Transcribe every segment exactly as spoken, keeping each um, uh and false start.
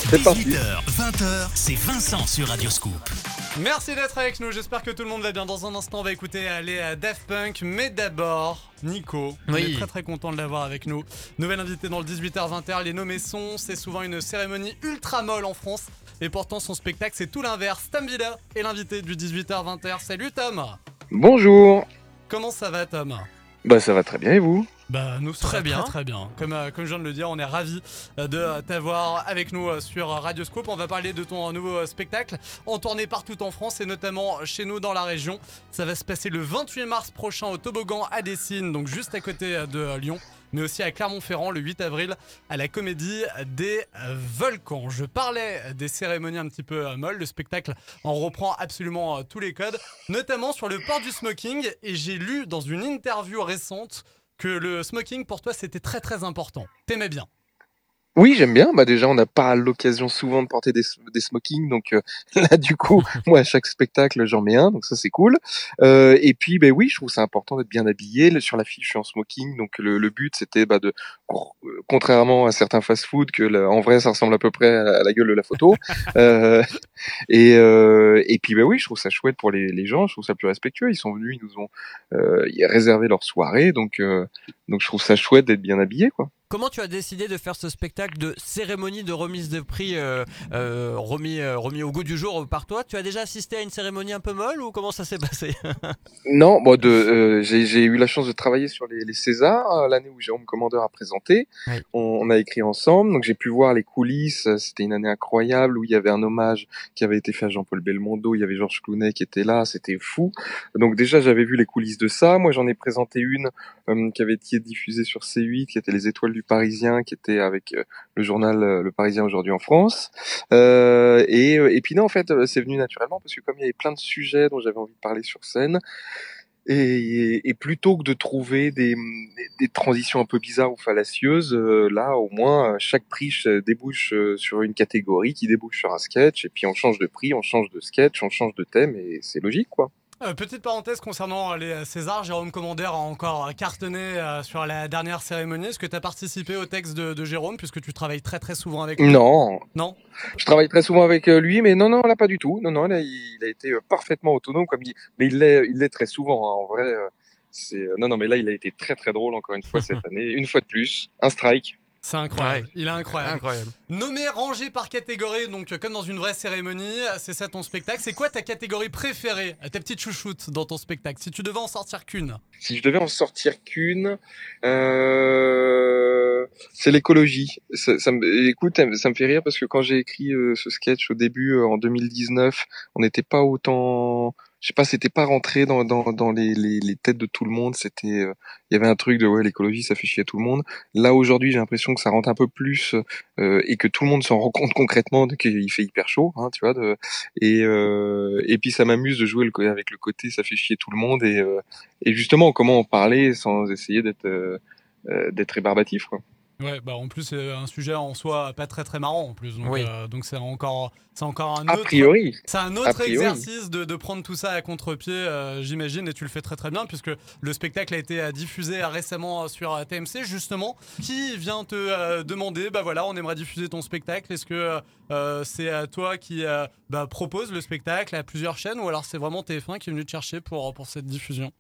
C'est parti. dix-huit heures, vingt heures, c'est Vincent sur Radioscoop. Merci d'être avec nous, j'espère que tout le monde va bien. Dans un instant, on va écouter les Daft Punk, mais d'abord, Nico, on Oui. est très très content de l'avoir avec nous. Nouvelle invitée dans le dix-huit heures vingt heures, les nommés sons, c'est souvent une cérémonie ultra molle en France. Et pourtant, son spectacle, c'est tout l'inverse. Tom Villa est l'invité du dix-huit heures vingt heures. Salut Tom. Bonjour. Comment ça va Tom? Bah ça va très bien et vous? Bah nous ça Très va bien. très très bien. Comme, euh, comme je viens de le dire, on est ravis euh, de euh, t'avoir avec nous euh, sur Radioscoop. On va parler de ton euh, nouveau euh, spectacle en tournée partout en France et notamment chez nous dans la région. Ça va se passer le vingt-huit mars prochain au Toboggan à Dessines, donc juste à côté euh, de euh, Lyon, mais aussi à Clermont-Ferrand le huit avril à la Comédie des euh, Volcans. Je parlais des cérémonies un petit peu euh, molles. Le spectacle en reprend absolument euh, tous les codes, notamment sur le port du smoking. Et j'ai lu dans une interview récente que le smoking pour toi c'était très très important. T'aimais bien. Oui, j'aime bien. Bah déjà, on n'a pas l'occasion souvent de porter des, des smokings, donc euh, là, du coup, moi, à chaque spectacle, j'en mets un, donc ça, c'est cool. Euh, et puis, ben oui, je trouve ça important d'être bien habillé. Le- sur l'affiche, je suis en smoking, donc le, le but, c'était bah, de, euh, contrairement à certains fast-food, que là, en vrai, ça ressemble à peu près à la, à la gueule de la photo. Euh, et, euh, et puis, ben oui, je trouve ça chouette pour les, les gens. Je trouve ça plus respectueux. Ils sont venus, ils nous ont euh, réservé leur soirée, donc euh, donc je trouve ça chouette d'être bien habillé, quoi. Comment tu as décidé de faire ce spectacle de cérémonie de remise de prix euh, euh, remis, euh, remis au goût du jour par toi? Tu as déjà assisté à une cérémonie un peu molle ou comment ça s'est passé? Non, bon, de, euh, j'ai, j'ai eu la chance de travailler sur les, les Césars, euh, l'année où Jérôme Commandeur a présenté. Oui. On, on a écrit ensemble, donc j'ai pu voir les coulisses. euh, C'était une année incroyable où il y avait un hommage qui avait été fait à Jean-Paul Belmondo. Il y avait Georges Clooney qui était là, c'était fou. Donc déjà, j'avais vu les coulisses de ça. Moi, j'en ai présenté une euh, qui avait été diffusée sur C huit, qui était Les Étoiles du Parisien, qui était avec euh, le journal euh, Le Parisien aujourd'hui en France. Euh, et, euh, et puis non, en fait, euh, c'est venu naturellement parce que comme il y avait plein de sujets dont j'avais envie de parler sur scène, et, et plutôt que de trouver des, des transitions un peu bizarres ou fallacieuses, euh, là au moins euh, chaque prix euh, débouche euh, sur une catégorie qui débouche sur un sketch, et puis on change de prix, on change de sketch, on change de thème, et c'est logique, quoi. Euh, petite parenthèse concernant les euh, Césars, Jérôme Commandeur a encore cartonné euh, sur la dernière cérémonie. Est-ce que tu as participé au texte de, de Jérôme puisque tu travailles très très souvent avec lui? Non, Non. je travaille très souvent avec euh, lui, mais non, non, là pas du tout. Non, non, là il, il a été euh, parfaitement autonome, comme il, mais il l'est, il l'est très souvent, hein, en vrai. euh, c'est euh, non, non, mais là il a été très très drôle encore une fois cette année, une fois de plus, un strike. C'est incroyable. Ouais. Il est incroyable. Incroyable. Nommé, rangé par catégorie, donc euh, comme dans une vraie cérémonie, c'est ça ton spectacle. C'est quoi ta catégorie préférée, euh, ta petite chouchoute dans ton spectacle? Si tu devais en sortir qu'une. Si je devais en sortir qu'une, euh, c'est l'écologie. Ça, ça me, écoute, ça me fait rire parce que quand j'ai écrit euh, ce sketch au début, euh, en deux mille dix-neuf, on n'était pas autant, je sais pas, c'était pas rentré dans, dans, dans les, les, les têtes de tout le monde. C'était, euh, il y avait un truc de ouais, l'écologie, ça fait chier tout le monde. Là aujourd'hui, j'ai l'impression que ça rentre un peu plus euh, et que tout le monde s'en rend compte concrètement de qu'il fait hyper chaud, hein, tu vois. De, et euh, et puis ça m'amuse de jouer le, co- avec le côté, ça fait chier tout le monde et euh, et justement, comment en parler sans essayer d'être euh, euh, d'être rébarbatif, quoi. Ouais, bah en plus c'est un sujet en soi pas très très marrant en plus, donc Oui. euh, donc c'est encore c'est encore un A autre priori. c'est un A autre priori. exercice de, de prendre tout ça à contre-pied, euh, j'imagine, et tu le fais très très bien puisque le spectacle a été euh, diffusé euh, récemment euh, sur euh, T M C justement. Qui vient te euh, demander, bah voilà, on aimerait diffuser ton spectacle. Est-ce que euh, c'est euh, toi qui euh, bah, propose le spectacle à plusieurs chaînes ou alors c'est vraiment T F un qui est venu te chercher pour pour cette diffusion?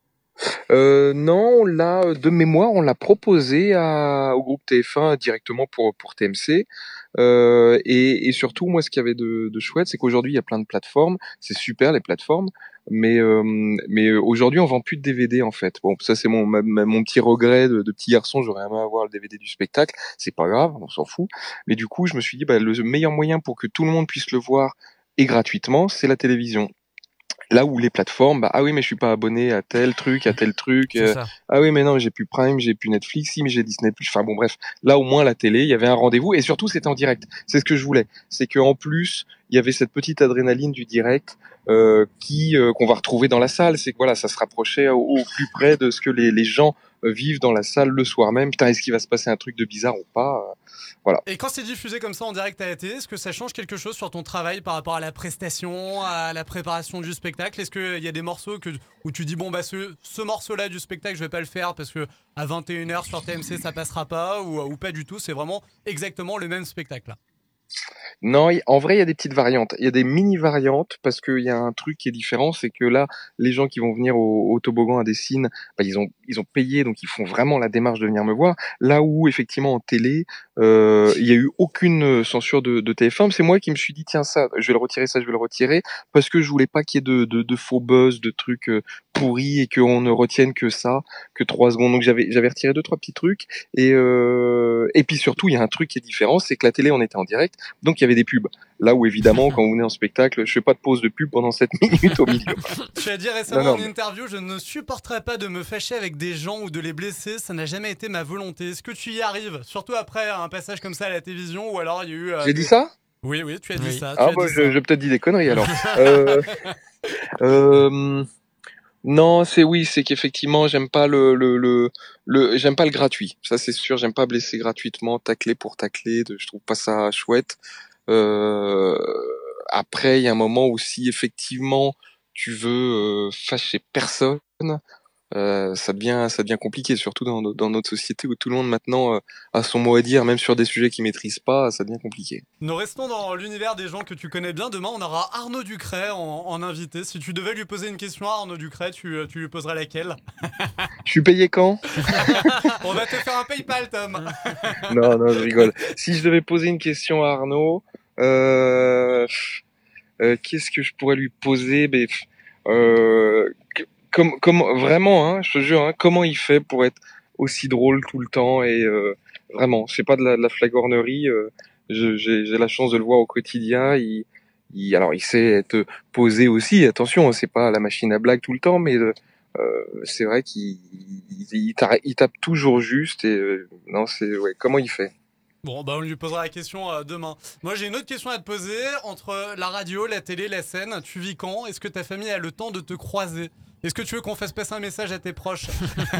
Euh, non, on l'a euh, de mémoire, on l'a proposé à, au groupe T F un directement pour pour T M C. Euh, et, et surtout, moi, ce qu'il y avait de, de chouette, c'est qu'aujourd'hui, il y a plein de plateformes. C'est super les plateformes, mais euh, mais euh, aujourd'hui, on vend plus de D V D en fait. Bon, ça c'est mon ma- ma- mon petit regret de, de petit garçon. J'aurais aimé avoir le D V D du spectacle. C'est pas grave, on s'en fout. Mais du coup, je me suis dit, bah, le meilleur moyen pour que tout le monde puisse le voir et gratuitement, c'est la télévision. Là où les plateformes, bah ah oui mais je suis pas abonné à tel truc, à tel truc. C'est euh, ça. ah oui mais non j'ai plus Prime, j'ai plus Netflix, si mais j'ai Disney+. Enfin bon bref, là au moins la télé, il y avait un rendez-vous et surtout c'était en direct. C'est ce que je voulais, c'est que en plus il y avait cette petite adrénaline du direct euh, qui euh, qu'on va retrouver dans la salle. C'est que voilà, ça se rapprochait au, au plus près de ce que les, les gens euh, vivent dans la salle le soir même. Putain, est-ce qu'il va se passer un truc de bizarre ou pas? euh, Voilà. Et quand c'est diffusé comme ça en direct à la télé, est-ce que ça change quelque chose sur ton travail par rapport à la prestation, à la préparation du spectacle? Est-ce qu'il y a des morceaux que, où tu dis, bon, bah ce, ce morceau-là du spectacle, je vais pas le faire parce que à vingt et une heures sur T M C, ça passera pas, ou, ou pas du tout, c'est vraiment exactement le même spectacle là? Non, y- en vrai, il y a des petites variantes. Il y a des mini-variantes parce qu'il y a un truc qui est différent, c'est que là, les gens qui vont venir au, au toboggan à Dessines, bah, ils ont ils ont payé, donc ils font vraiment la démarche de venir me voir. Là où effectivement en télé, euh, il y a eu aucune euh, censure de, de T F un. C'est moi qui me suis dit tiens ça, je vais le retirer, ça je vais le retirer parce que je voulais pas qu'il y ait de, de, de faux buzz, de trucs euh, pourris et qu'on ne retienne que ça, que trois secondes. Donc j'avais j'avais retiré deux trois petits trucs et euh, et puis surtout il y a un truc qui est différent, c'est que la télé on était en direct. Donc il y avait des pubs. Là où évidemment, quand vous venez en spectacle, je fais pas de pause de pub pendant sept minutes au milieu. Tu as dit récemment Non, non, en mais- interview, je ne supporterai pas de me fâcher avec des gens ou de les blesser, ça n'a jamais été ma volonté. Est-ce que tu y arrives? Surtout après un passage comme ça à la télévision ou alors il y a eu... euh, J'ai des- dit ça? Oui, oui, tu as dit Oui. ça. Tu Ah as bah dit je, ça. j'ai peut-être dit des conneries alors. euh, euh, non, c'est oui, c'est qu'effectivement j'aime pas le le le, le j'aime pas le gratuit. Ça c'est sûr, j'aime pas blesser gratuitement, tacler pour tacler. De, je trouve pas ça chouette. Euh, après, il y a un moment où si effectivement tu veux euh, fâcher personne, euh, ça devient ça devient compliqué, surtout dans, no- dans notre société où tout le monde maintenant euh, a son mot à dire, même sur des sujets qu'il maîtrise pas, ça devient compliqué. Nous restons dans l'univers des gens que tu connais bien. Demain, on aura Arnaud Ducret en, en invité. Si tu devais lui poser une question à Arnaud Ducret, tu, tu lui poserais laquelle? Je suis payé quand? On va te faire un PayPal, Tom. Non, non, je rigole. Si je devais poser une question à Arnaud, euh, pff, euh, qu'est-ce que je pourrais lui poser? Ben, pff, euh, que- comme, comme, vraiment, hein, je te jure, hein, comment il fait pour être aussi drôle tout le temps et euh, vraiment, c'est pas de la, de la flagornerie. euh, je- j'ai, j'ai la chance de le voir au quotidien. Il, il, alors, il sait être posé aussi. Attention, hein, c'est pas la machine à blague tout le temps, mais euh, euh, c'est vrai qu'il il, il, tape, il tape toujours juste et euh, non, c'est ouais. Comment il fait? Bon, bah on lui posera la question euh, demain. Moi, j'ai une autre question à te poser. Entre la radio, la télé, la scène, tu vis quand? Est-ce que ta famille a le temps de te croiser? Est-ce que tu veux qu'on fasse passer un message à tes proches?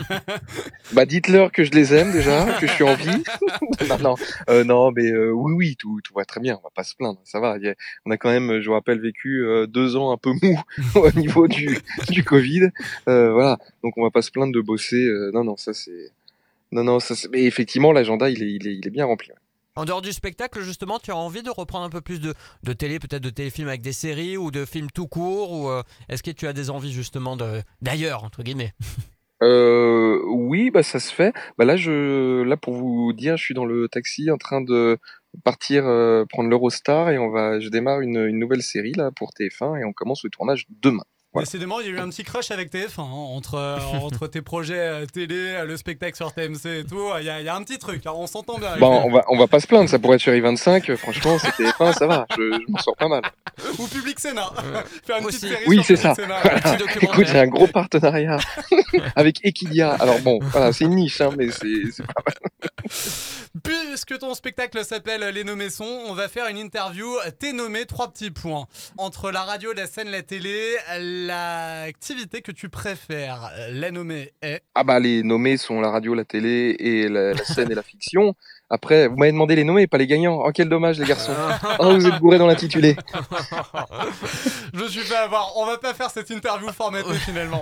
Bah dites-leur que je les aime déjà, que je suis en vie. non, non, euh, non, mais euh, oui, oui, tout, tout va très bien. On va pas se plaindre, ça va. Il y a- on a quand même, je vous rappelle, vécu euh, deux ans un peu mou au niveau du du Covid. Euh, voilà, donc on va pas se plaindre de bosser. euh, non, non, ça c'est, non, non, ça. c'est- Mais effectivement, l'agenda, il est, il est, il est bien rempli. Ouais. En dehors du spectacle, justement, tu as envie de reprendre un peu plus de, de télé, peut-être de téléfilms avec des séries ou de films tout court ou euh, est-ce que tu as des envies justement de d'ailleurs entre guillemets? Euh, oui, bah ça se fait. Bah là, je, là pour vous dire, je suis dans le taxi en train de partir euh, prendre l'Eurostar et on va, je démarre une, une nouvelle série là pour T F un et on commence le tournage demain. Voilà. Décidément, il y a eu un petit crush avec T F un, hein, entre, euh, entre tes projets euh, télé, euh, le spectacle sur T M C et tout. Il y, a- il y a un petit truc, hein, on s'entend bien. avec Bon, lui. on va, on va pas se plaindre, ça pourrait être sur I vingt-cinq. euh, Franchement, c'est T F un, ça va, je, je m'en sors pas mal. Ou Public Sénat. Faire une petite Aussi. série Oui, sur c'est Public ça. Sénat. Un petit documentaire. Écoute, j'ai un gros partenariat avec Equidia. Alors bon, voilà, c'est une niche, hein, mais c'est, c'est pas mal. Puisque ton spectacle s'appelle Les Nommés Sons, on va faire une interview. T'es nommé, trois petits points. Entre la radio, la scène, la télé, l'activité que tu préfères, la nommée est... Ah bah les nommés sont la radio, la télé et la, la scène et la fiction. Après, vous m'avez demandé les nommés, pas les gagnants. Oh quel dommage les garçons. Oh vous êtes bourrés dans l'intitulé. Je suis fait avoir. On va pas faire cette interview formatée finalement.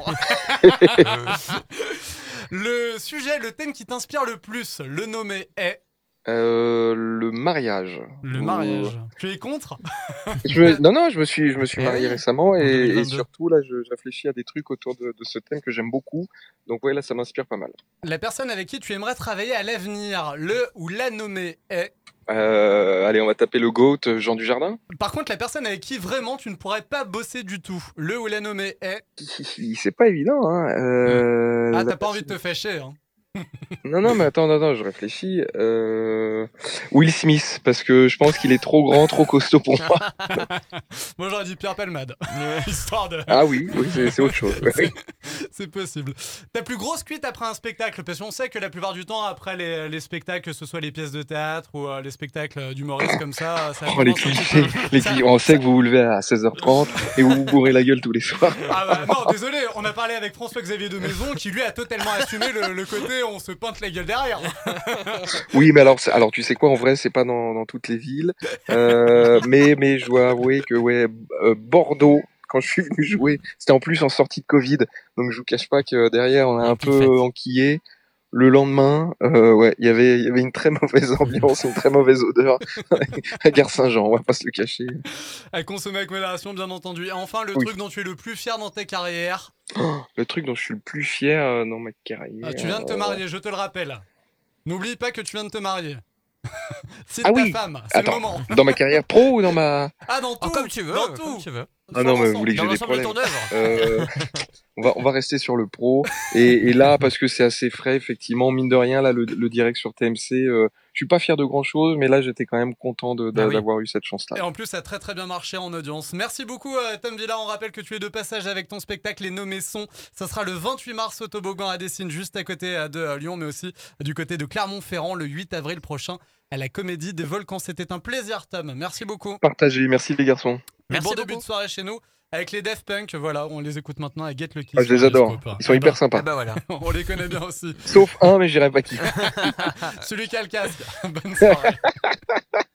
Le sujet, le thème qui t'inspire le plus, le nommé est... Euh, le mariage. Le Ou- mariage. Tu es contre? Je me- Non, non, je me suis, je me suis Eh marié oui, récemment et, en deux mille et vingt-deux. surtout là, je, je réfléchis à des trucs autour de, de ce thème que j'aime beaucoup. Donc ouais, là, ça m'inspire pas mal. La personne avec qui tu aimerais travailler à l'avenir, le ou la nommée est... Euh, allez, on va taper le GOAT, Jean Dujardin. Par contre, la personne avec qui vraiment tu ne pourrais pas bosser du tout, le ou la nommée est... C'est pas évident, hein. Euh, Ah, la t'as pas envie de personne- te fâcher, hein. Non, non, mais attends, attends, attends, je réfléchis. Euh... Will Smith, parce que je pense qu'il est trop grand, trop costaud pour moi. Moi j'aurais dit Pierre Palmade. Histoire de... Ah oui, oui, c'est c'est autre chose. C'est- C'est possible. Ta plus grosse cuite après un spectacle, parce qu'on sait que la plupart du temps, après les, les spectacles, que ce soit les pièces de théâtre ou euh, les spectacles d'humoristes comme ça, ça Oh, les commence un petit clichés, peu- les ça- clichés. On sait que vous vous levez à seize heures trente et vous vous bourrez la gueule tous les soirs. Ah bah non, désolé, on a parlé avec François-Xavier de Maison qui lui a totalement assumé le, le côté on se peinte la gueule derrière. Oui, mais alors, c'est- alors tu sais quoi, en vrai, c'est pas dans, dans toutes les villes. Euh, mais, mais je dois avouer que ouais, euh, Bordeaux, quand je suis venu jouer, c'était en plus en sortie de Covid, donc je vous cache pas que derrière on a un Petite peu fête. enquillé. Le lendemain, euh, ouais, il y avait, il y avait une très mauvaise ambiance, une très mauvaise odeur à Gare Saint-Jean, on va pas se le cacher. À consommer avec modération, bien entendu. Et enfin, le Oui. truc dont tu es le plus fier dans ta carrière. Oh, le truc dont je suis le plus fier euh, dans ma carrière. Ah, tu viens de te euh, marier, je te le rappelle. N'oublie pas que tu viens de te marier. Cite Ah ta oui. femme, c'est le Attends, moment. dans ma carrière pro ou dans ma... Ah, dans tout Oh, comme tu veux, Dans comme tout tu veux. Ah non, mais vous Dans voulez que Dans j'ai des l'ensemble de problèmes. ton œuvre. Euh, on va on va rester sur le pro et, et là parce que c'est assez frais effectivement, mine de rien là le, le direct sur T M C, euh, je suis pas fier de grand chose mais là j'étais quand même content de, Ah oui. d'avoir eu cette chance Et là. en plus, ça a très très bien marché en audience. Merci beaucoup, euh, Tom Villa. On rappelle que tu es de passage avec ton spectacle Les Nommés Sons. Ça sera le vingt-huit mars au Toboggan à Dessines, juste à côté euh, de euh, Lyon, mais aussi euh, du côté de Clermont-Ferrand le huit avril prochain à la Comédie des Volcans. C'était un plaisir, Tom. Merci beaucoup. Partagé, merci les garçons. Et Merci bon beaucoup. début de soirée chez nous avec les Daft Punk. Voilà, on les écoute maintenant à Get Lucky. Ah, je sur les adore, Radioscope. ils sont Eh hyper ben, sympas. Ah bah voilà. on les connaît bien aussi. Sauf un mais j'irai pas qui. Celui qui a le casque. Bonne soirée.